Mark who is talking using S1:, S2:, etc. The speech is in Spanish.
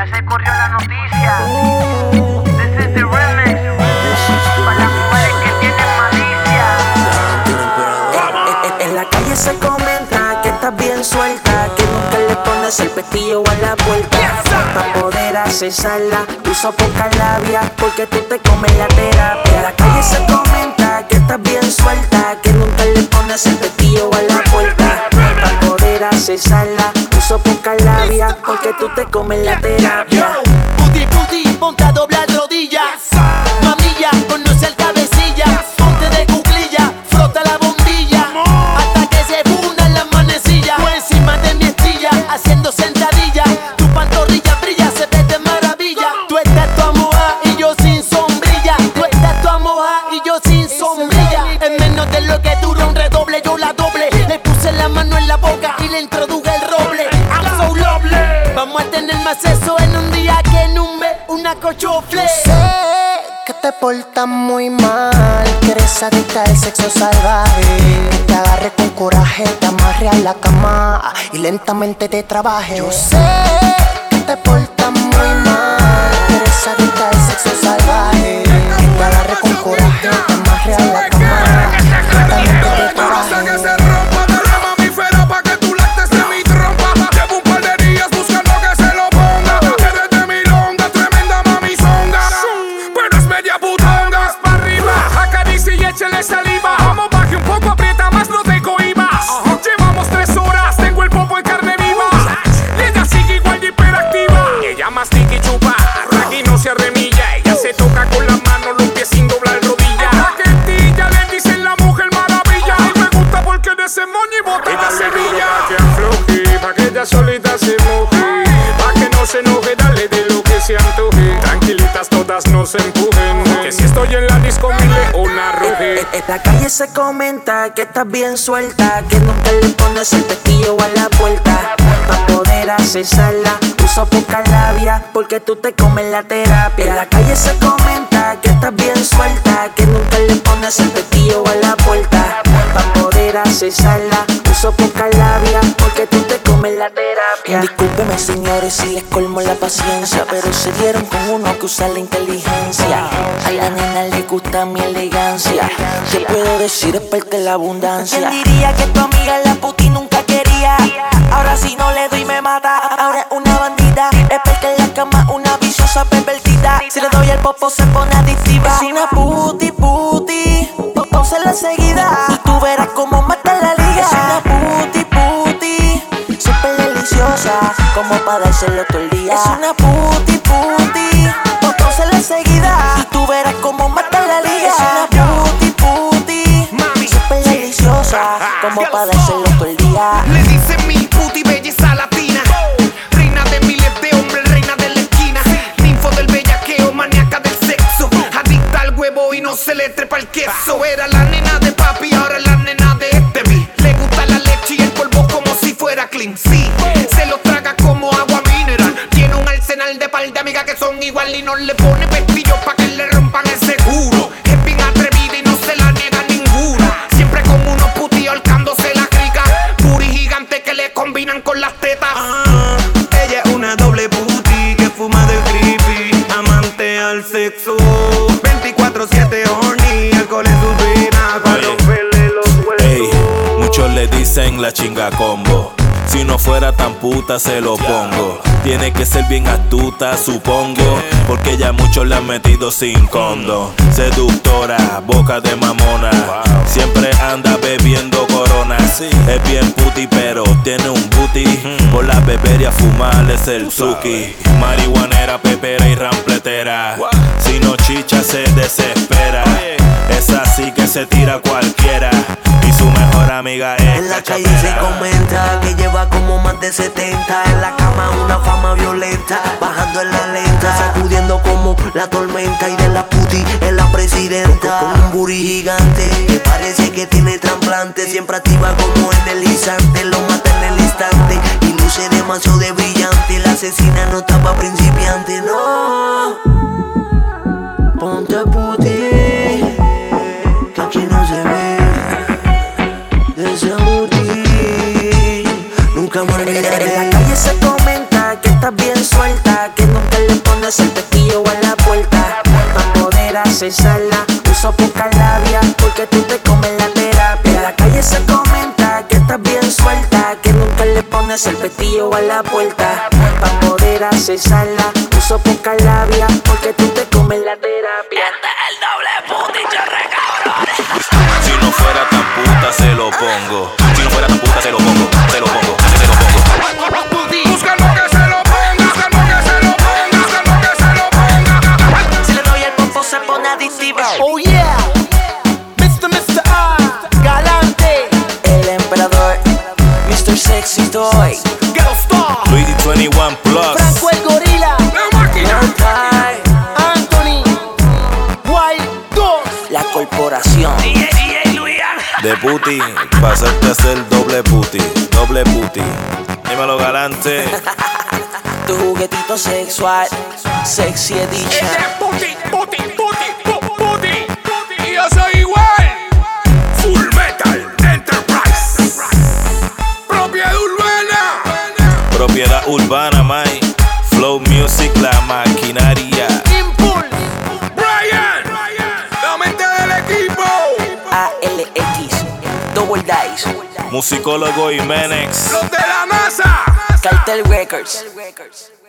S1: Ya se corrió la noticia. This is the remix. Para las mujeres que tienen malicia.
S2: En la calle se comenta que estás bien suelta, que nunca le pones el pestillo a la puerta. Para poder accesarla, uso poca labia, porque tú te comes la terapia. En la calle se comenta que estás bien suelta, que nunca le pones el pestillo a la puerta. Para poder accesarla, uso poca labia, porque tú te comes la terapia.
S3: Puti, puti, ponte a doblar rodillas. Mamilla, conoce el cabecilla. Ponte de cuclilla, frota la bombilla, hasta que se funda la manecilla. Tú encima de mi estilla, haciendo sentadilla. Tu pantorrilla brilla, se ve de maravilla. Tú estás toda moja y yo sin sombrilla. Tú estás toda moja y yo sin sombrilla. En menos de lo que dura un redoble, yo la doble. Le puse la mano en la boca y le introduje el roble. I'm so lovely. Vamos a tener más sexo en un día que en un mes, una cochofle.
S4: Sé que te portas muy mal, que eres adicta al sexo salvaje. Que te agarre con coraje, te amarre a la cama y lentamente te trabaje. Yo sé que te portas muy mal, que eres adicta al sexo salvaje. Que te agarre con coraje, te amarre a la cama y lentamente te trabaje.
S5: Échale saliva, vamos baje un poco, aprieta más, no te cohibas. Llevamos 3 horas, tengo el popo en carne viva. Y ella sigue igual de hiperactiva. Ella mastica y chupa, aquí no se arremilla. Ella se toca con la mano, los pies sin doblar rodilla. Paquetilla, le dicen la mujer maravilla. Y me gusta porque de ese moño y bota la semilla. Que afloje, pa' que ella solita se moje. Pa' que no se enoje, dale de lo que se antoje. Tranquilitas todas no se empujen, que si estoy en la disco mi leona ruge.
S2: En la calle se comenta que estás bien suelta, que nunca le pones el pestillo a la puerta. Para poder accesarla, uso poca labia, porque tú te comes la terapia. En la calle se comenta que estás bien suelta, que nunca le pones el pestillo a la puerta. Para poder accesarla, uso poca labia, porque tú te comes la terapia. Discúlpeme señores si les colmo la paciencia, pero se dieron con uno que usa la inteligencia. A la nena le gusta mi elegancia, ¿qué puedo decir? Es parte de la abundancia. ¿Quién diría que tu amiga la puti nunca quería? Ahora si no le doy me mata, ahora es una bandida. Es porque en la cama una viciosa pervertida. Si le doy el popo se pone adictiva. Es una puti, pónsela enseguida y tú verás cómo mata la liga. Es una puti, súper deliciosa, como para dárselo todo el día. Es una puti, pónsela enseguida y tú verás cómo mata la liga. Es una puti, súper deliciosa, como para dárselo todo el día.
S6: Le dicen mi puti belleza latina, reina de miles de hombres, reina de la esquina, ninfo del bellaqueo, maníaca del sexo, adicta al huevo y no se le trepa el queso. Era la nena de papi, ahora es la nena de este mi. Le gusta la leche y el polvo como si fuera clean. Sí, se lo traga como agua mineral. Tiene un arsenal de par de amigas que son igual y no le pone pestillo pa' que le rompan el seguro. Es bien atrevida y no se la niega ninguna. Siempre con unos putis holcándose la crica. Puri gigante que le combinan con las tetas.
S7: Ella es una doble puti que fuma de creepy, amante al sexo, 24/7 horny, alcohol en sus venas para romperle los huesos.
S8: Ey, muchos le dicen la chinga combo. Si no fuera tan puta se lo pongo. Tiene que ser bien astuta, supongo, porque ya muchos le han metido sin condo. Seductora, boca de mamona, siempre anda bebiendo corona. Es bien puti pero tiene un booty, por la beber y a fumar es el zuki. Marihuanera, pepera y rampletera, si no chicha se desespera. Es así que se tira cualquiera y su mejor amiga es
S9: en la
S8: la
S9: calle
S8: chapera.
S9: se comenta que lleva como más de 70. En la cama una fama violenta, bajando en la lenta, sacudiendo como la tormenta. Y de la puti es la presidenta, con un booty gigante que parece que tiene trasplante. Siempre activa como energizante, lo mata en el instante y luce demasiado de brillante. La asesina no está pa' principiante, no. Ponte puti, que aquí no se ve de ese booty. Nunca me olvidaré.
S2: En la calle se comenta que estás bien suelta, que no cesarla. Uso poca labia porque tú te comes la terapia. En la calle se comenta que estás bien suelta, que nunca le pones el pestillo a la puerta. Pa' poder accesarla, uso poca labia porque tú te comes la terapia.
S9: Este es el doble puti, chorre, cabrón.
S8: Si no fuera tan puta se lo pongo. Si no fuera tan puta se lo pongo. Se lo pongo, se lo pongo.
S5: Busca lo que se lo ponga, busca lo que se lo ponga, busca lo que se lo ponga.
S9: Si le doy el pompo se pone adictiva.
S3: Oh yeah, Mr. R, galante.
S2: El emperador, Mr. Sexy Toy.
S3: Ghetto Star,
S8: Luigi 21 Plus.
S3: Franco el gorila.
S5: La máquina.
S3: Anthony, Wild 2.
S2: La corporación.
S8: De puti, pa' hacerte hacer doble puti. Doble puti. Dímelo galante.
S2: Tu juguetito sexual, Sexy Edition.
S5: Puti, puti, puti, puti. Y yo soy igual. Full Metal Enterprise. Propiedad urbana.
S8: Propiedad urbana, mai. Flow Music, la maquinaria.
S3: Impulse,
S5: Brian. La mente del equipo.
S2: ALX, Double Dice,
S8: Musicólogo Jiménez.
S5: Los de la NASA.
S2: Cartel Records.